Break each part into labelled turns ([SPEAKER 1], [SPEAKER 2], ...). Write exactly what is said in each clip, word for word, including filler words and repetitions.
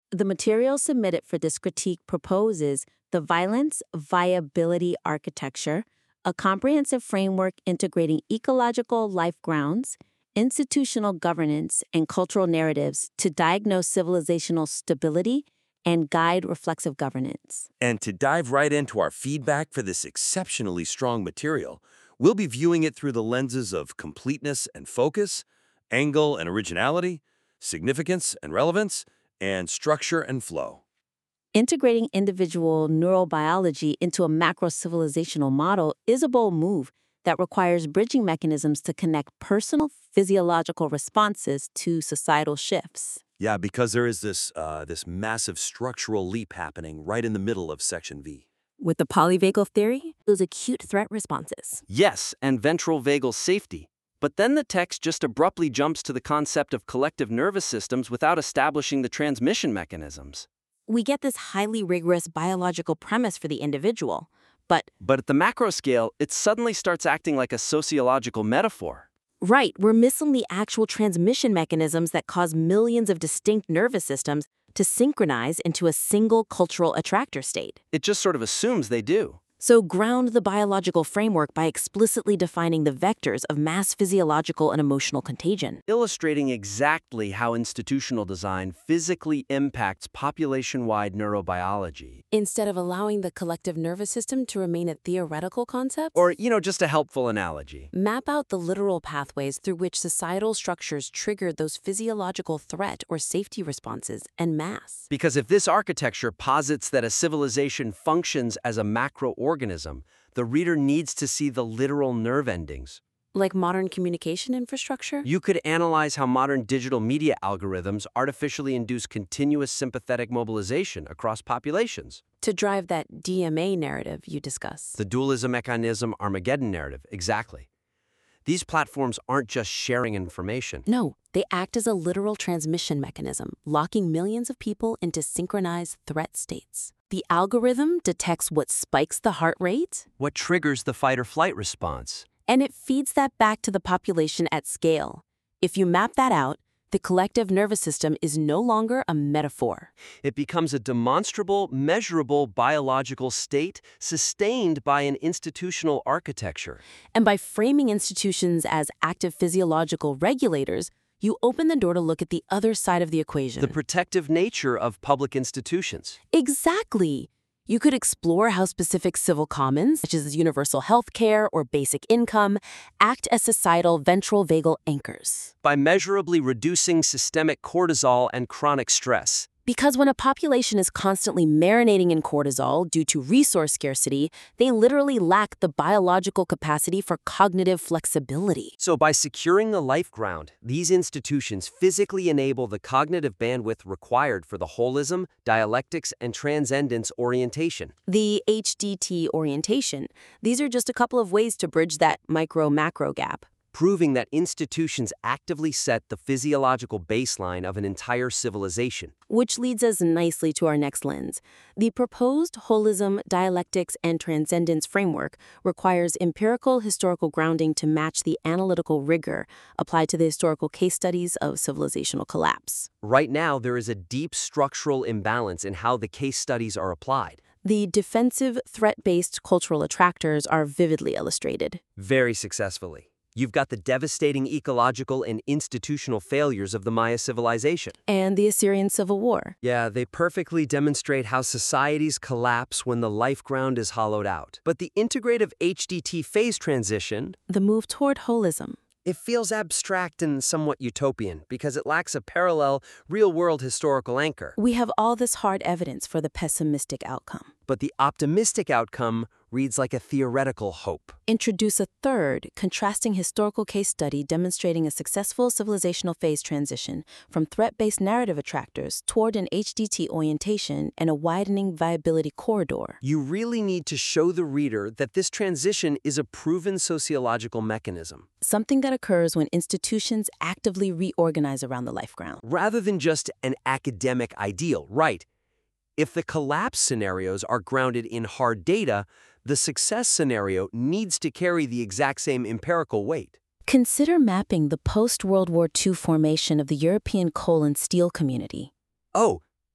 [SPEAKER 1] The material submitted for this critique proposes the violence viability architecture, a comprehensive framework integrating ecological life grounds, institutional governance, and cultural narratives to diagnose civilizational stability and guide reflexive governance.
[SPEAKER 2] And to dive right into our feedback for this exceptionally strong material, we'll be viewing it through the lenses of completeness and focus, angle and originality, significance and relevance, and structure and flow.
[SPEAKER 1] Integrating individual neurobiology into a macro-civilizational model is a bold move that requires bridging mechanisms to connect personal physiological responses to societal shifts.
[SPEAKER 2] Yeah, because there is this, uh, this massive structural leap happening right in the middle of Section V.
[SPEAKER 1] With the polyvagal theory, those acute threat responses.
[SPEAKER 3] Yes, and ventral vagal safety. But then the text just abruptly jumps to the concept of collective nervous systems without establishing the transmission mechanisms.
[SPEAKER 1] We get this highly rigorous biological premise for the individual, but
[SPEAKER 3] But at the macro scale, it suddenly starts acting like a sociological metaphor.
[SPEAKER 1] right, we're missing the actual transmission mechanisms that cause millions of distinct nervous systems to synchronize into a single cultural attractor state.
[SPEAKER 3] It just sort of assumes they do.
[SPEAKER 1] So ground the biological framework by explicitly defining the vectors of mass physiological and emotional contagion.
[SPEAKER 3] Illustrating exactly how institutional design physically impacts population-wide neurobiology.
[SPEAKER 1] Instead of allowing the collective nervous system to remain a theoretical concept,
[SPEAKER 3] Or, you know, just a helpful analogy.
[SPEAKER 1] map out the literal pathways through which societal structures trigger those physiological threat or safety responses en masse.
[SPEAKER 3] Because if this architecture posits that a civilization functions as a macroorganism, organism, the reader needs to see the literal nerve endings.
[SPEAKER 1] Like modern communication infrastructure?
[SPEAKER 3] You could analyze how modern digital media algorithms artificially induce continuous sympathetic mobilization across populations.
[SPEAKER 1] To drive that D M A narrative you discuss.
[SPEAKER 3] The dualism mechanism Armageddon narrative, exactly. These platforms aren't just sharing information.
[SPEAKER 1] No, they act as a literal transmission mechanism, locking millions of people into synchronized threat states. The algorithm detects what spikes the heart rate,
[SPEAKER 3] What triggers the fight or flight response?
[SPEAKER 1] and it feeds that back to the population at scale. If you map that out, the collective nervous system is no longer a metaphor.
[SPEAKER 3] It becomes a demonstrable, measurable biological state sustained by an institutional architecture.
[SPEAKER 1] And by framing institutions as active physiological regulators, you open the door to look at the other side of the equation.
[SPEAKER 3] The protective nature of public institutions.
[SPEAKER 1] Exactly. You could explore how specific civil commons, such as universal health care or basic income, act as societal ventral vagal anchors.
[SPEAKER 3] By measurably reducing systemic cortisol and chronic stress.
[SPEAKER 1] Because when a population is constantly marinating in cortisol due to resource scarcity, they literally lack the biological capacity for cognitive flexibility.
[SPEAKER 3] So by securing the life ground, these institutions physically enable the cognitive bandwidth required for the holism, dialectics, and transcendence orientation.
[SPEAKER 1] The H D T orientation, these are just a couple of ways to bridge that micro-macro gap.
[SPEAKER 3] Proving that institutions actively set the physiological baseline of an entire civilization.
[SPEAKER 1] Which leads us nicely to our next lens. The proposed holism, dialectics, and transcendence framework requires empirical historical grounding to match the analytical rigor applied to the historical case studies of civilizational collapse.
[SPEAKER 3] Right now, there is a deep structural imbalance in how the case studies are applied.
[SPEAKER 1] The defensive, threat-based cultural attractors are vividly illustrated.
[SPEAKER 3] Very successfully. You've got the devastating ecological and institutional failures of the Maya civilization.
[SPEAKER 1] And the Assyrian Civil War.
[SPEAKER 3] Yeah, they perfectly demonstrate how societies collapse when the life ground is hollowed out. But the integrative H D T phase transition,
[SPEAKER 1] The move toward holism.
[SPEAKER 3] it feels abstract and somewhat utopian because it lacks a parallel, real-world historical anchor.
[SPEAKER 1] We have all this hard evidence for the pessimistic outcome.
[SPEAKER 3] But the optimistic outcome reads like a theoretical hope.
[SPEAKER 1] Introduce a third, contrasting historical case study demonstrating a successful civilizational phase transition from threat-based narrative attractors toward an H D T orientation and a widening viability corridor.
[SPEAKER 3] You really need to show the reader that this transition is a proven sociological mechanism,
[SPEAKER 1] Something that occurs when institutions actively reorganize around the life ground.
[SPEAKER 3] rather than just an academic ideal, right? If the collapse scenarios are grounded in hard data, the success scenario needs to carry the exact same empirical weight.
[SPEAKER 1] Consider mapping the post-World War Two formation of the European coal and steel community.
[SPEAKER 3] Oh,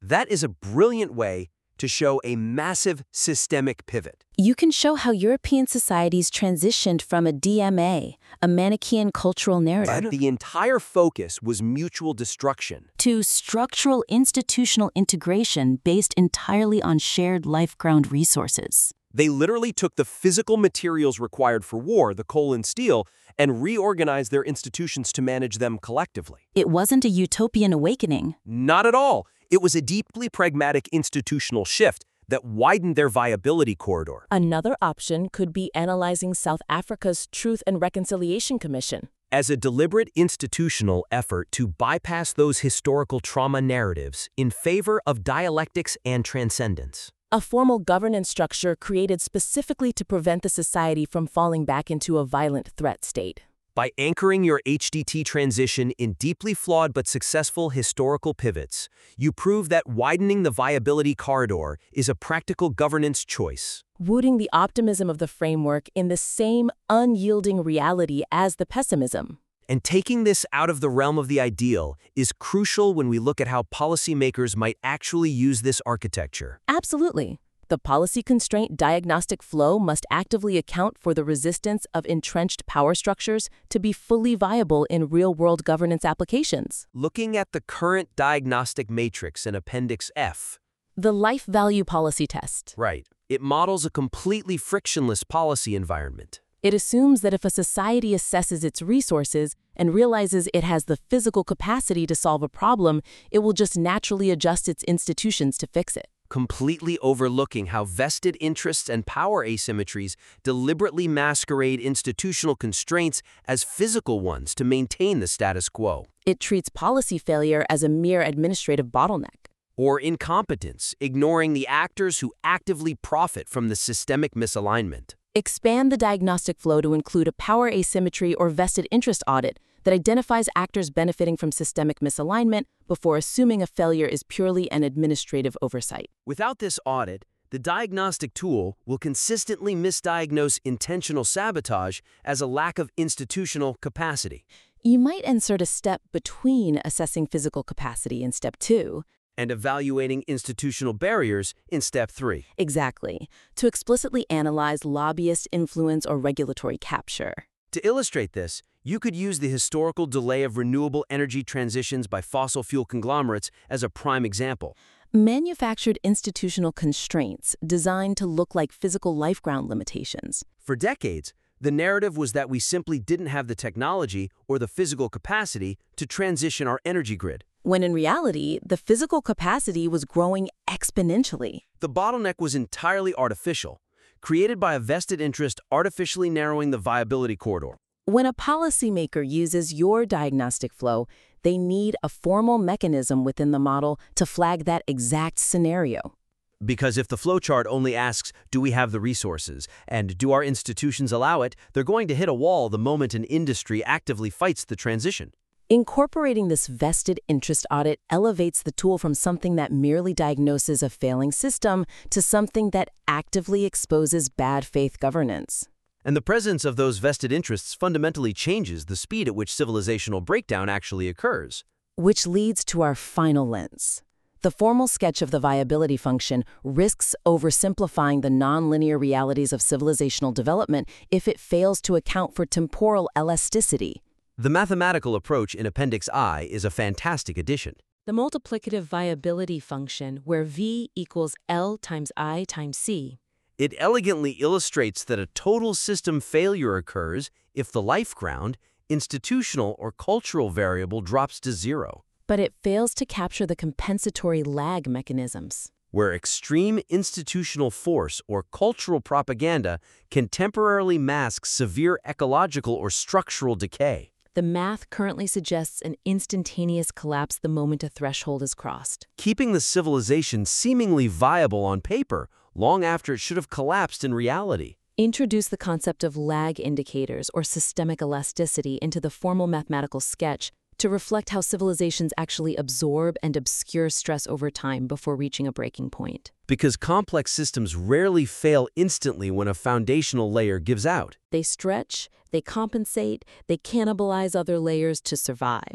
[SPEAKER 3] That is a brilliant way to show a massive systemic pivot.
[SPEAKER 1] You can show how European societies transitioned from a D M A, a Manichaean cultural narrative,
[SPEAKER 3] But the entire focus was mutual destruction.
[SPEAKER 1] to structural institutional integration based entirely on shared life-ground resources.
[SPEAKER 3] They literally took the physical materials required for war, the coal and steel, and reorganized their institutions to manage them collectively.
[SPEAKER 1] It wasn't a utopian awakening.
[SPEAKER 3] Not at all. It was a deeply pragmatic institutional shift that widened their viability corridor.
[SPEAKER 4] Another option could be analyzing South Africa's Truth and Reconciliation Commission.
[SPEAKER 3] As a deliberate institutional effort to bypass those historical trauma narratives in favor of dialectics and transcendence.
[SPEAKER 4] A formal governance structure created specifically to prevent the society from falling back into a violent threat state.
[SPEAKER 3] By anchoring your H D T transition in deeply flawed but successful historical pivots, you prove that widening the viability corridor is a practical governance choice.
[SPEAKER 4] Rooting the optimism of the framework in the same unyielding reality as the pessimism.
[SPEAKER 3] And taking this out of the realm of the ideal is crucial when we look at how policymakers might actually use this architecture.
[SPEAKER 4] Absolutely. The policy constraint diagnostic flow must actively account for the resistance of entrenched power structures to be fully viable in real-world governance applications.
[SPEAKER 3] Looking at the current diagnostic matrix in Appendix F.
[SPEAKER 4] The Life Value Policy Test.
[SPEAKER 3] Right. It models a completely frictionless policy environment.
[SPEAKER 4] It assumes that if a society assesses its resources and realizes it has the physical capacity to solve a problem, it will just naturally adjust its institutions to fix it.
[SPEAKER 3] Completely overlooking how vested interests and power asymmetries deliberately masquerade institutional constraints as physical ones to maintain the status quo.
[SPEAKER 4] It treats policy failure as a mere administrative bottleneck.
[SPEAKER 3] Or incompetence, ignoring the actors who actively profit from the systemic misalignment.
[SPEAKER 4] Expand the diagnostic flow to include a power asymmetry or vested interest audit that identifies actors benefiting from systemic misalignment before assuming a failure is purely an administrative oversight.
[SPEAKER 3] Without this audit, the diagnostic tool will consistently misdiagnose intentional sabotage as a lack of institutional capacity.
[SPEAKER 4] You might insert a step between assessing physical capacity in step two
[SPEAKER 3] and evaluating institutional barriers in step three.
[SPEAKER 4] Exactly, to explicitly analyze lobbyist influence or regulatory capture.
[SPEAKER 3] To illustrate this, you could use the historical delay of renewable energy transitions by fossil fuel conglomerates as a prime example.
[SPEAKER 4] Manufactured institutional constraints designed to look like physical life-ground limitations.
[SPEAKER 3] For decades, the narrative was that we simply didn't have the technology or the physical capacity to transition our energy grid.
[SPEAKER 4] When in reality, the physical capacity was growing exponentially.
[SPEAKER 3] The bottleneck was entirely artificial, created by a vested interest artificially narrowing the viability corridor.
[SPEAKER 4] When a policymaker uses your diagnostic flow, they need a formal mechanism within the model to flag that exact scenario.
[SPEAKER 3] Because if the flowchart only asks, do we have the resources, and do our institutions allow it, they're going to hit a wall the moment an industry actively fights the transition.
[SPEAKER 4] Incorporating this vested interest audit elevates the tool from something that merely diagnoses a failing system to something that actively exposes bad faith governance.
[SPEAKER 3] And the presence of those vested interests fundamentally changes the speed at which civilizational breakdown actually occurs.
[SPEAKER 4] Which leads to our final lens. The formal sketch of the viability function risks oversimplifying the nonlinear realities of civilizational development if it fails to account for temporal elasticity.
[SPEAKER 3] The mathematical approach in Appendix I is a fantastic addition.
[SPEAKER 5] The multiplicative viability function, where V equals L times I times C.
[SPEAKER 3] It elegantly illustrates that a total system failure occurs if the life ground, institutional or cultural variable drops to zero.
[SPEAKER 4] But it fails to capture the compensatory lag mechanisms,
[SPEAKER 3] where extreme institutional force or cultural propaganda can temporarily mask severe ecological or structural decay.
[SPEAKER 5] The math currently suggests an instantaneous collapse the moment a threshold is crossed,
[SPEAKER 3] keeping the civilization seemingly viable on paper long after it should have collapsed in reality.
[SPEAKER 5] Introduce the concept of lag indicators or systemic elasticity into the formal mathematical sketch to reflect how civilizations actually absorb and obscure stress over time before reaching a breaking point.
[SPEAKER 3] Because complex systems rarely fail instantly when a foundational layer gives out.
[SPEAKER 5] They stretch, they compensate, they cannibalize other layers to survive.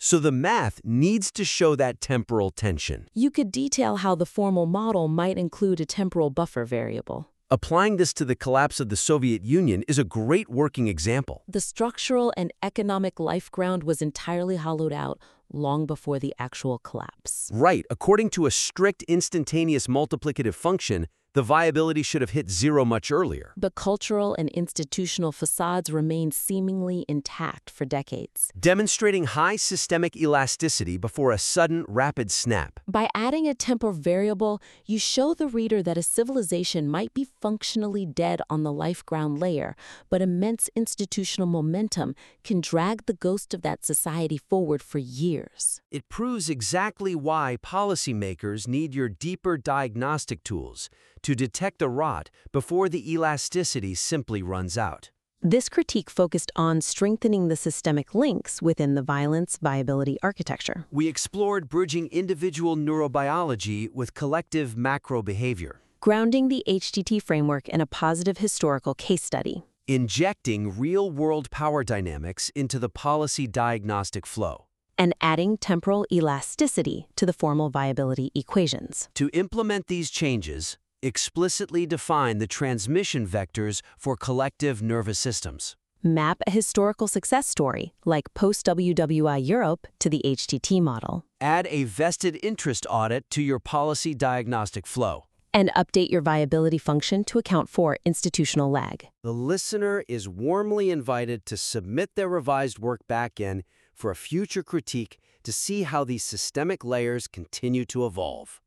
[SPEAKER 3] So the math needs to show that temporal tension.
[SPEAKER 5] You could detail how the formal model might include a temporal buffer variable.
[SPEAKER 3] Applying this to the collapse of the Soviet Union is a great working example.
[SPEAKER 5] The structural and economic life ground was entirely hollowed out long before the actual collapse.
[SPEAKER 3] Right, according to a strict instantaneous multiplicative function, the viability should have hit zero much earlier.
[SPEAKER 5] But cultural and institutional facades remained seemingly intact for decades.
[SPEAKER 3] Demonstrating high systemic elasticity before a sudden, rapid snap.
[SPEAKER 5] By adding a temporal variable, you show the reader that a civilization might be functionally dead on the life ground layer, but immense institutional momentum can drag the ghost of that society forward for years.
[SPEAKER 3] It proves exactly why policymakers need your deeper diagnostic tools to detect the rot before the elasticity simply runs out.
[SPEAKER 5] This critique focused on strengthening the systemic links within the violence viability architecture.
[SPEAKER 3] We explored bridging individual neurobiology with collective macro behavior,
[SPEAKER 5] Grounding the H T T framework in a positive historical case study.
[SPEAKER 3] injecting real-world power dynamics into the policy diagnostic flow.
[SPEAKER 5] And adding temporal elasticity to the formal viability equations.
[SPEAKER 3] To implement these changes, explicitly define the transmission vectors for collective nervous systems.
[SPEAKER 5] Map a historical success story, like post-W W I Europe, to the H T T model.
[SPEAKER 3] Add a vested interest audit to your policy diagnostic flow.
[SPEAKER 5] And update your viability function to account for institutional lag.
[SPEAKER 3] The listener is warmly invited to submit their revised work back in for a future critique to see how these systemic layers continue to evolve.